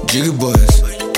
Jiggy boys.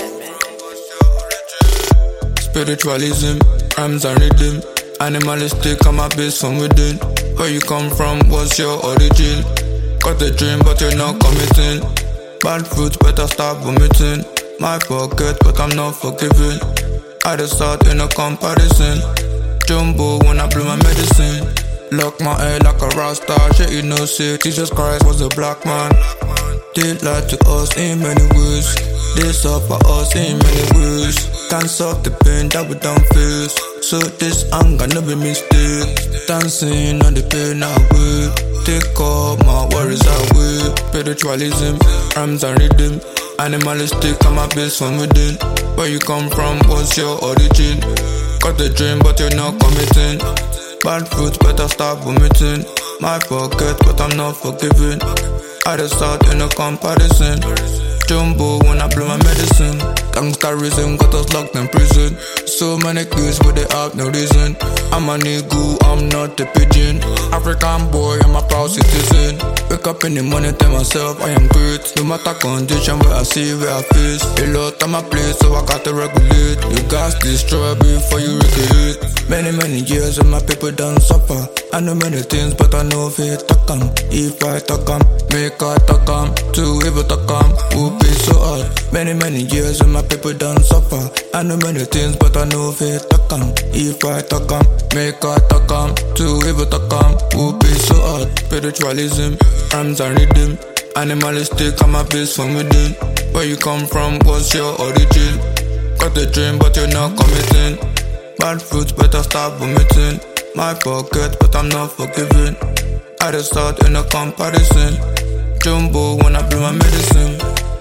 Spiritualism, rhymes and rhythm. Animalistic, I'm a beast from within. Where you come from, what's your origin? Got a dream, but you're not committing. Bad fruits, better start vomiting. Might forget, but I'm not forgiving. I just start in a comparison. Jumbo when I blow my medicine. Lock my head like a rasta. Shit, you know, say Jesus Christ was a black man. They lied to us in many ways. They suffer us in many ways. Can't solve the pain that we don't face. So this anger no be mistake. Dancing on the pain away. Take all my worries away. Spiritualism, rhymes and rhythm. Animalistic, I'm a beast from within. Where you come from, what's your origin? Got a dream, but you're not committing. Bad fruits, better start vomiting. Might forget, but I'm not forgiving. I just start in a comparison. Jumbo when I blow my medicine. Gangsterism got us locked in prison. So many kids but they have no reason. I'm a nigga, I'm not a pigeon. African boy, I'm a proud citizen. Wake up in the morning, tell myself I am great. No matter condition, where I see, where I face. A lot on my plate, so I got to regulate. You got destroy before you recreate. Many years and my people done suffer. I know many things, but I know if it talk 'em. If I talk 'em, make I talk 'em. Too evil talk 'em, will be so hard. Many years and my people done suffer. I know many things, but I know if it talk 'em. If I talk 'em, make I talk 'em. Too evil talk 'em, will be so hard. Spiritualism, rhymes and rhythm. Animalistic, I'm a beast from within. Where you come from, what's your origin? Got a dream, but you're not committing. Bad fruits, better start vomiting. Might forget, but I'm not forgiving. I just start in a comparison. Jumbo when I blow my medicine.